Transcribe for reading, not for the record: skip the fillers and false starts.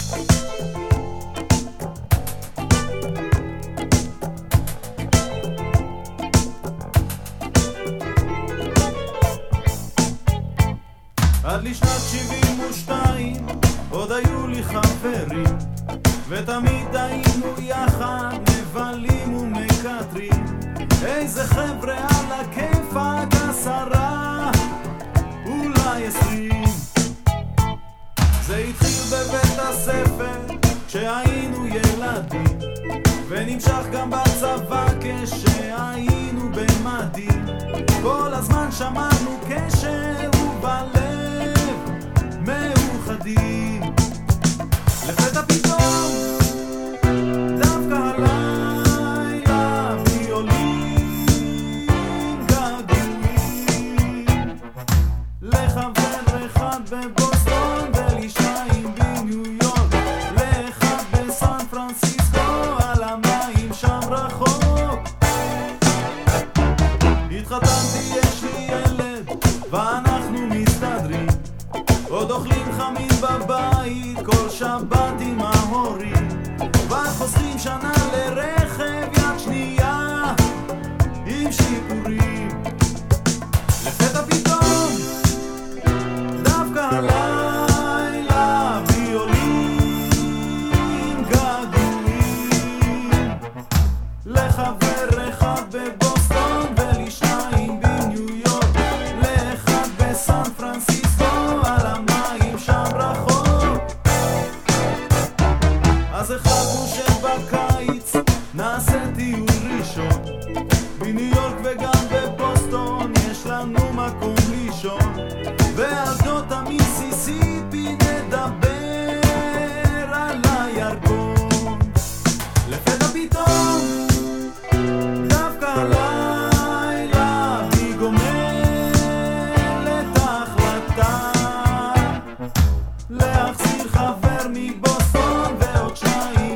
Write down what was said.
עד לשנת 72 עוד היו לי חברים, ותמיד היינו יחד מבלים ומקטרים. איזה חבר'ה על הכיפק, 10 אולי 20. זה התחיל בבית הספר כשהיינו ילדים, ונמשך גם בצבא כשהיינו במדים. כל הזמן שמענו קשר ובלב מאוחדים. לפתע פתאום דווקא הלילה בי עולים געגועים לחבר אחד בבוסטון ולשניים בניו יורק, לאחד בסן פרנסיסקו על המים שם רחוק. התחתנתי, יש לי ילד ואנחנו מסתדרים, עוד אוכלים חמים בבית כל שבת עם ההורים, וחוסכים שנה לרכב יד שנייה עם שיפורים. לפתע פתאום דווקא הלילה בי עולים געגועים לחבר אחד בבוסטון ולשניים בניו יורק, לאחד בסן פרנסיסקו על המים שם רחוק. אז החלטנו שבקיץ נעשה טיול ראשון בניו יורק וגם בבוסטון, יש לנו מקום לישון, ועל גדות המיסיסיפי נדבר על הירקון. לפתע פתאום דווקא הלילה בי גומל את ההחלטה להחזיר חבר מבוסטון ועוד שניים